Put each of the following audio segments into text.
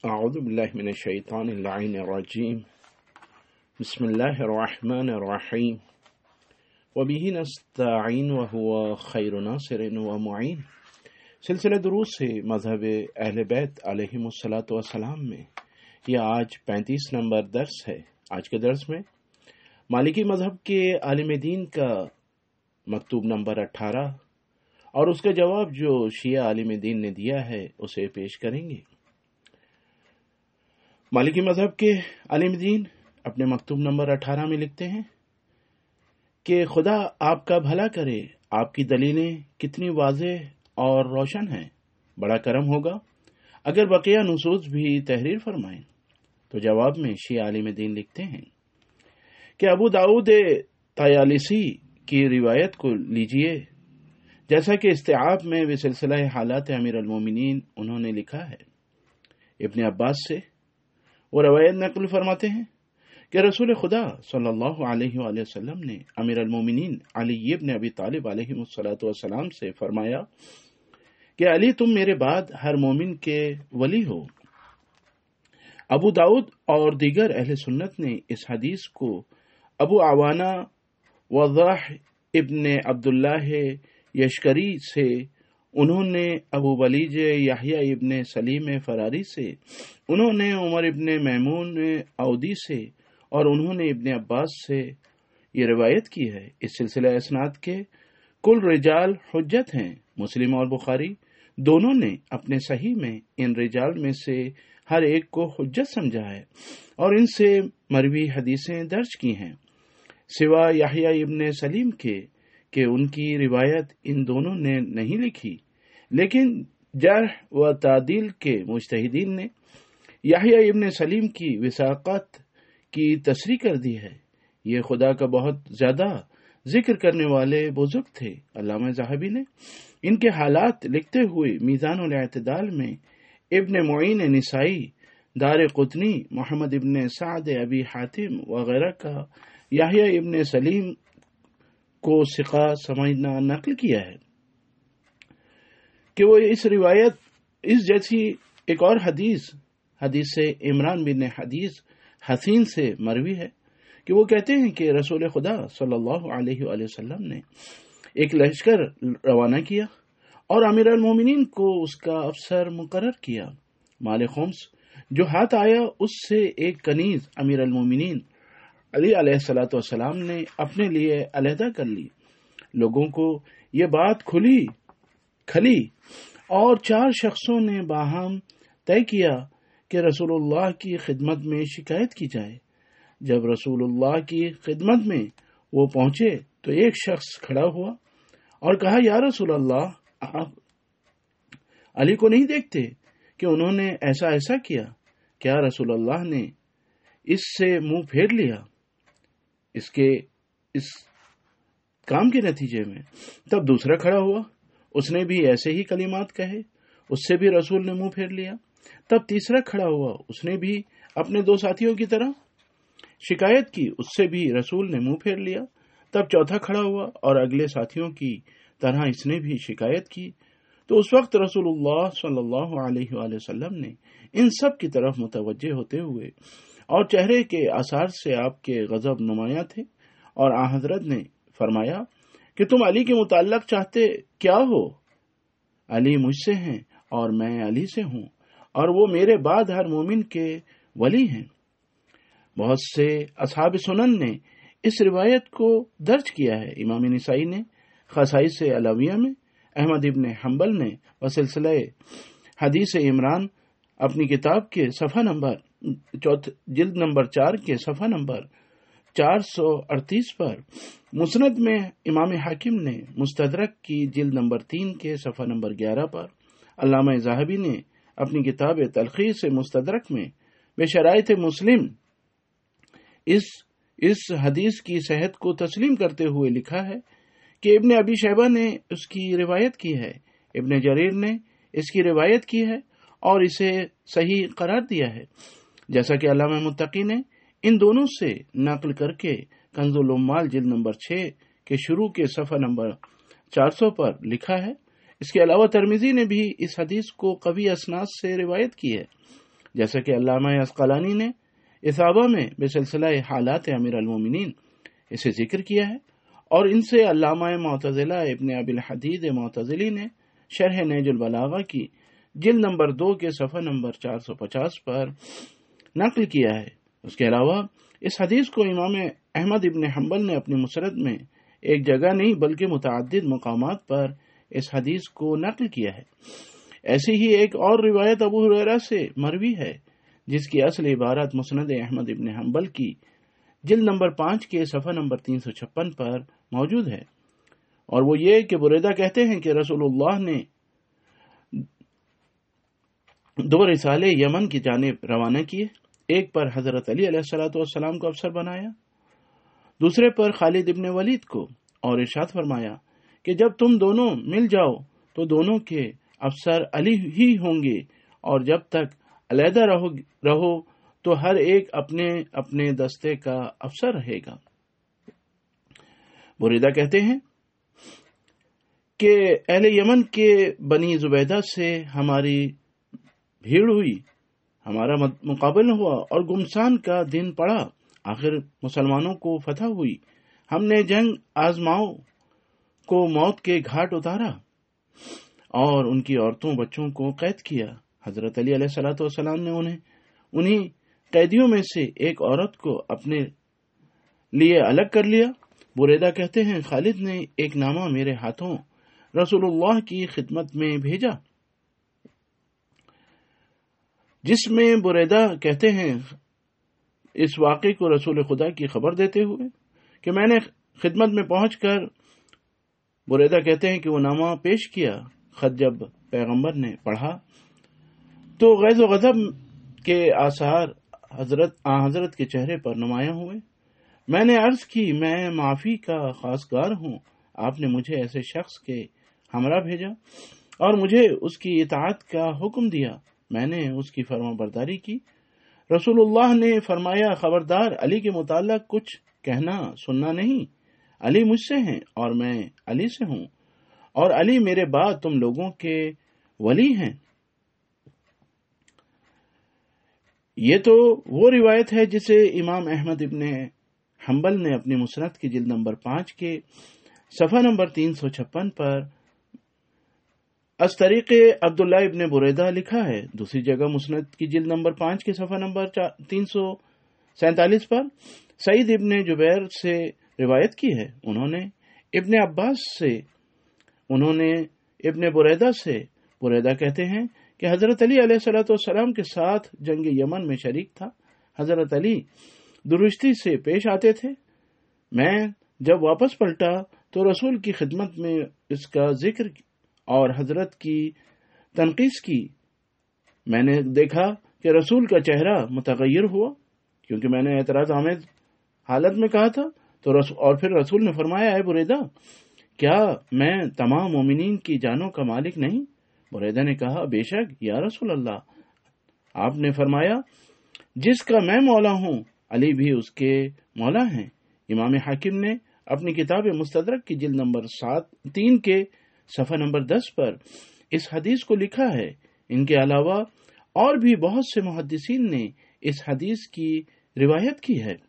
أعوذ بالله من الشيطان اللعين الرجيم بسم الله الرحمن الرحيم وبه نستعين وهو خير ناصر ومعين سلسلہ دروس سے مذہب اہل بیت علیہم الصلاۃ والسلام میں یہ آج 35 نمبر درس ہے۔ آج کے درس میں مالکی مذہب کے عالم دین کا مکتوب نمبر 18 اور اس کا جواب جو شیعہ عالم دین نے دیا ہے اسے پیش کریں گے۔ مالکی مذہب کے عالم دین اپنے مکتوب نمبر 18 میں لکھتے ہیں کہ خدا آپ کا بھلا کرے، آپ کی دلیلیں کتنی واضح اور روشن ہیں، بڑا کرم ہوگا اگر بقیہ نصوص بھی تحریر فرمائیں۔ تو جواب میں شیعہ عالم دین لکھتے ہیں کہ ابو داؤد طیالسی کی روایت کو لیجئے، جیسا کہ استیعاب میں بسلسلہ حالات امیر المومنین انہوں نے لکھا ہے۔ ابن عباس سے وہ روایت نقل فرماتے ہیں کہ رسول خدا صلی اللہ علیہ وآلہ وسلم نے امیر المومنین علی ابن ابی طالب علیہ الصلوۃ والسلام سے فرمایا کہ علی تم میرے بعد ہر مومن کے ولی ہو۔ ابو داؤد اور دیگر اہل سنت نے اس حدیث کو ابو عوانہ وضاح ابن عبداللہ یشکری سے، انہوں نے ابو ولید یحییٰ ابن سلیم فراری سے، انہوں نے عمر ابن میمون عودی سے اور انہوں نے ابن عباس سے یہ روایت کی ہے۔ اس سلسلہ اسناد کے کل رجال حجت ہیں۔ مسلم اور بخاری دونوں نے اپنے صحیح میں ان رجال میں سے ہر ایک کو حجت سمجھا ہے اور ان سے مروی حدیثیں درج کی ہیں، سوا یحییٰ ابن سلیم کے کہ ان کی روایت ان دونوں نے نہیں لکھی، لیکن جرح و تعدیل کے مجتہدین نے یحییٰ ابن سلیم کی وثاقت کی تصریح کر دی ہے۔ یہ خدا کا بہت زیادہ ذکر کرنے والے بزرگ تھے۔ علامہ ذہبی نے ان کے حالات لکھتے ہوئے میزان الاعتدال میں ابن معین نسائی، دار قطنی، محمد ابن سعد ابی حاتم وغیرہ کا یحییٰ ابن سلیم کو ثقہ سمجھنا نقل کیا ہے کہ وہ اس روایت اس جیسی ایک اور حدیث عمران بن حدیث حسین سے مروی ہے کہ وہ کہتے ہیں کہ رسول خدا صلی اللہ علیہ وآلہ وسلم نے ایک لشکر روانہ کیا اور امیر المومنین کو اس کا افسر مقرر کیا۔ مال خمس جو ہاتھ آیا اس سے ایک کنیز امیر المومنین علی علیہ الصلوۃ والسلام نے اپنے لیے علیحدہ کر لی۔ لوگوں کو یہ بات کھلی اور 4 شخصوں نے باہم طے کیا کہ رسول اللہ کی خدمت میں شکایت کی جائے۔ جب رسول اللہ کی خدمت میں وہ پہنچے تو ایک شخص کھڑا ہوا اور کہا، یا رسول اللہ، آپ علی کو نہیں دیکھتے کہ انہوں نے ایسا کیا؟ کیا رسول اللہ نے اس سے منہ پھیر لیا اس کام کے نتیجے میں؟ تب دوسرا کھڑا ہوا، اس نے بھی ایسے ہی کلمات کہے، اس سے بھی رسول نے منہ پھیر لیا۔ تب تیسرا کھڑا ہوا، اس نے بھی اپنے 2 ساتھیوں کی طرح شکایت کی، اس سے بھی رسول نے منہ پھیر لیا۔ تب چوتھا کھڑا ہوا اور اگلے ساتھیوں کی طرح اس نے بھی شکایت کی۔ تو اس وقت رسول اللہ صلی اللہ علیہ وآلہ وسلم نے ان سب کی طرف متوجہ ہوتے ہوئے اور چہرے کے آثار سے آپ کے غضب نمایاں تھے، اور آن حضرت نے فرمایا کہ تم علی کے متعلق چاہتے کیا ہو؟ علی مجھ سے ہیں اور میں علی سے ہوں، اور وہ میرے بعد ہر مومن کے ولی ہیں۔ بہت سے اصحاب سنن نے اس روایت کو درج کیا ہے۔ امام نسائی نے خصائص علاویہ میں، احمد ابن حنبل نے وسلسلہ حدیث عمران اپنی کتاب کے صفحہ نمبر جلد نمبر 4 کے صفحہ نمبر 438 پر، مسند میں امام حاکم نے مستدرک کی جلد نمبر 3 کے صفحہ نمبر 11 پر، علامہ ذہبی نے اپنی کتاب تلخیص مستدرک میں بشرائط مسلم اس حدیث کی صحت کو تسلیم کرتے ہوئے لکھا ہے کہ ابن ابی شیبہ نے اس کی روایت کی ہے، ابن جریر نے اس کی روایت کی ہے اور اسے صحیح قرار دیا ہے، جیسا کہ علامہ متقی نے ان دونوں سے نقل کر کے کنز العمال جلد نمبر 6 کے شروع کے صفحہ نمبر 400 پر لکھا ہے۔ اس کے علاوہ ترمذی نے بھی اس حدیث کو قوی اسناد سے روایت کی ہے، جیسا کہ علامہ عسقلانی نے اصابہ میں بسلسلہ حالات امیر المومنین اسے ذکر کیا ہے، اور ان سے علامہ معتزلہ ابن ابی الحدید معتزلی نے شرح نیج البلاغہ کی جلد نمبر 2 کے صفحہ نمبر 450 پر نقل کیا ہے۔ اس کے علاوہ اس حدیث کو امام احمد ابن حنبل نے اپنی مسند میں ایک جگہ نہیں بلکہ متعدد مقامات پر اس حدیث کو نقل کیا ہے۔ ایسی ہی ایک اور روایت ابو ہریرہ سے مروی ہے جس کی اصل عبارت مسند احمد ابن حنبل کی جلد نمبر 5 کے صفحہ نمبر 356 پر موجود ہے، اور وہ یہ کہ بریدہ کہتے ہیں کہ رسول اللہ نے 2 رسالے یمن کی جانب روانہ کیے، ایک پر حضرت علی علیہ السلام کو افسر بنایا، دوسرے پر خالد ابن ولید کو، اور ارشاد فرمایا کہ جب تم دونوں مل جاؤ تو دونوں کے افسر علی ہی ہوں گے، اور جب تک علیحدہ رہو تو ہر ایک اپنے اپنے دستے کا افسر رہے گا۔ بریدہ کہتے ہیں کہ اہل یمن کے بنی زبیدہ سے ہماری بھیڑ ہوئی، ہمارا مقابلہ ہوا اور گمسان کا دن پڑا، آخر مسلمانوں کو فتح ہوئی، ہم نے جنگ آزماؤں کو موت کے گھاٹ اتارا اور ان کی عورتوں بچوں کو قید کیا۔ حضرت علی علیہ السلام نے انہی قیدیوں میں سے ایک عورت کو اپنے لیے الگ کر لیا۔ بریدہ کہتے ہیں خالد نے ایک نامہ میرے ہاتھوں رسول اللہ کی خدمت میں بھیجا، جس میں بریدہ کہتے ہیں اس واقعے کو رسول خدا کی خبر دیتے ہوئے کہ میں نے خدمت میں پہنچ کر، بریدہ کہتے ہیں کہ وہ نامہ پیش کیا۔ خط جب پیغمبر نے پڑھا تو غیظ و غضب کے آثار حضرت کے چہرے پر نمایاں ہوئے۔ میں نے عرض کی میں معافی کا خواستگار ہوں، آپ نے مجھے ایسے شخص کے ہمراہ بھیجا اور مجھے اس کی اطاعت کا حکم دیا، میں نے اس کی فرما برداری کی۔ رسول اللہ نے فرمایا خبردار، علی کے متعلق کچھ کہنا سننا نہیں، علی مجھ سے ہیں اور میں علی سے ہوں، اور علی میرے بعد تم لوگوں کے ولی ہیں۔ یہ تو وہ روایت ہے جسے امام احمد ابن حنبل نے اپنی مسند کی جلد نمبر 5 کے صفحہ نمبر 356 پر از طریق عبداللہ ابن بریدہ لکھا ہے۔ دوسری جگہ مسند کی جلد نمبر 5 کے صفحہ نمبر 347 پر سعید ابن جبیر سے روایت کی ہے، انہوں نے ابن عباس سے، انہوں نے ابن بریدہ سے، بریدہ کہتے ہیں کہ حضرت علی علیہ السلام کے ساتھ جنگ یمن میں شریک تھا۔ حضرت علی درستی سے پیش آتے تھے، میں جب واپس پلٹا تو رسول کی خدمت میں اس کا ذکر اور حضرت کی تنقیص کی۔ میں نے دیکھا کہ رسول کا چہرہ متغیر ہوا، کیونکہ میں نے اعتراض آمیز حالت میں کہا تھا، اور پھر رسول نے فرمایا اے بریدہ، کیا میں تمام مومنین کی جانوں کا مالک نہیں؟ بریدہ نے کہا بے شک یا رسول اللہ۔ آپ نے فرمایا جس کا میں مولا ہوں علی بھی اس کے مولا ہیں۔ امام حاکم نے اپنی کتاب مستدرک کی جلد نمبر 3 کے صفحہ نمبر 10 پر اس حدیث کو لکھا ہے۔ ان کے علاوہ اور بھی بہت سے محدثین نے اس حدیث کی روایت کی ہے۔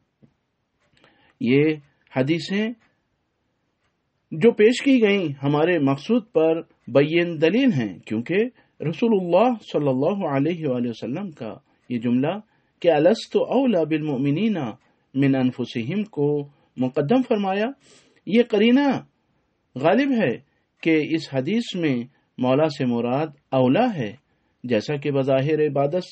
یہ حدیثیں جو پیش کی گئیں ہمارے مقصود پر بین دلیل ہیں، کیونکہ رسول اللہ صلی اللہ علیہ وآلہ وسلم کا یہ جملہ کہ الست اولی بالمؤمنین من انفسہم کو مقدم فرمایا، یہ قرینہ غالب ہے کہ اس حدیث میں مولا سے مراد اولا ہے، جیسا کہ بظاہر عبارت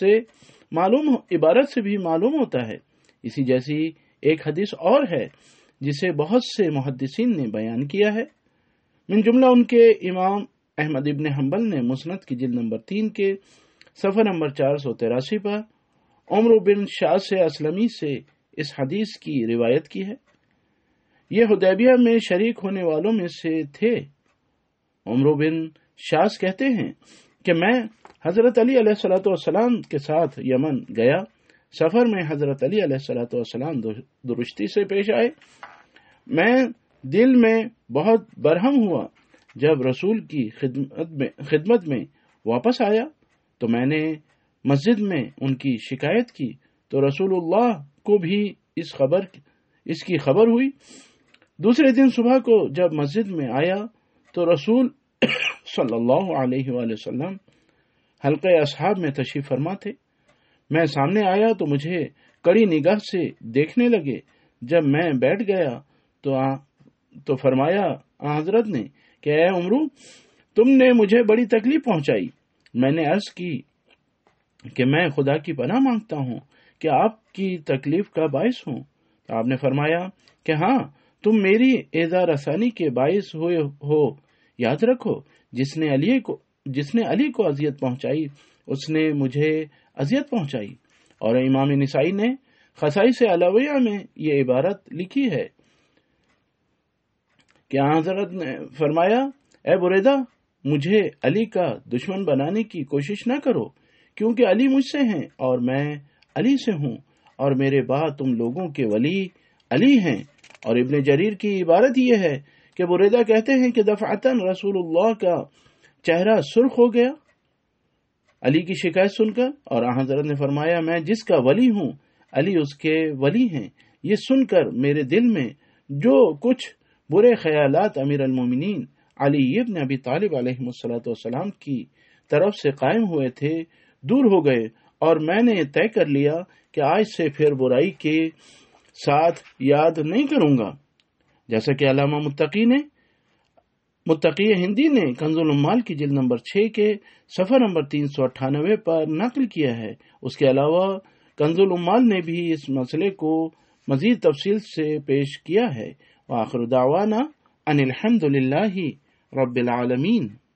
سے بھی معلوم ہوتا ہے۔ اسی جیسی ایک حدیث اور ہے جسے بہت سے محدثین نے بیان کیا ہے، من جملہ ان کے امام احمد ابن حنبل نے مسند کی جلد نمبر 3 کے صفحہ نمبر 483 پر عمرو بن شاس اسلمی سے اس حدیث کی روایت کی ہے۔ یہ حدیبیہ میں شریک ہونے والوں میں سے تھے۔ عمرو بن شاس کہتے ہیں کہ میں حضرت علی علیہ السلام کے ساتھ یمن گیا، سفر میں حضرت علی علیہ السلام درستی سے پیش آئے، میں دل میں بہت برہم ہوا۔ جب رسول کی خدمت میں واپس آیا تو میں نے مسجد میں ان کی شکایت کی تو رسول اللہ کو بھی اس کی خبر ہوئی۔ دوسرے دن صبح کو جب مسجد میں آیا تو رسول صلی اللہ علیہ وآلہ وسلم حلقہ اصحاب میں تشریف فرما تھے۔ میں سامنے آیا تو مجھے کڑی نگاہ سے دیکھنے لگے۔ جب میں بیٹھ گیا تو فرمایا حضرت نے کہ اے عمرو، تم نے مجھے بڑی تکلیف پہنچائی۔ میں نے عرض کی کہ میں خدا کی پناہ مانگتا ہوں کہ آپ کی تکلیف کا باعث ہوں۔ آپ نے فرمایا کہ ہاں، تم میری ایذا رسانی کے باعث ہوئے ہو۔ یاد رکھو، جس نے علی کو اذیت پہنچائی اس نے مجھے اذیت پہنچائی۔ اور امام نسائی نے خصائص علاویہ میں یہ عبارت لکھی ہے کہ حضرت نے فرمایا اے بریدہ، مجھے علی کا دشمن بنانے کی کوشش نہ کرو، کیونکہ علی مجھ سے ہیں اور میں علی سے ہوں، اور میرے بعد تم لوگوں کے ولی علی ہیں۔ اور ابن جریر کی عبارت یہ ہے کہ بریدہ کہتے ہیں کہ دفعتاً رسول اللہ کا چہرہ سرخ ہو گیا علی کی شکایت سن کر، اور حضرت نے فرمایا میں جس کا ولی ہوں علی اس کے ولی ہیں۔ یہ سن کر میرے دل میں جو کچھ برے خیالات امیر المومنین علی ابن ابی طالب علیہ السلام کی طرف سے قائم ہوئے تھے دور ہو گئے، اور میں نے طے کر لیا کہ آج سے پھر برائی کے ساتھ یاد نہیں کروں گا۔ جیسا کہ علامہ متقی ہندی نے کنز العمال کی جلد نمبر 6 کے صفحہ نمبر 398 پر نقل کیا ہے۔ اس کے علاوہ کنز العمال نے بھی اس مسئلے کو مزید تفصیل سے پیش کیا ہے۔ وآخر دعوانا ان الحمد للہ رب العالمین۔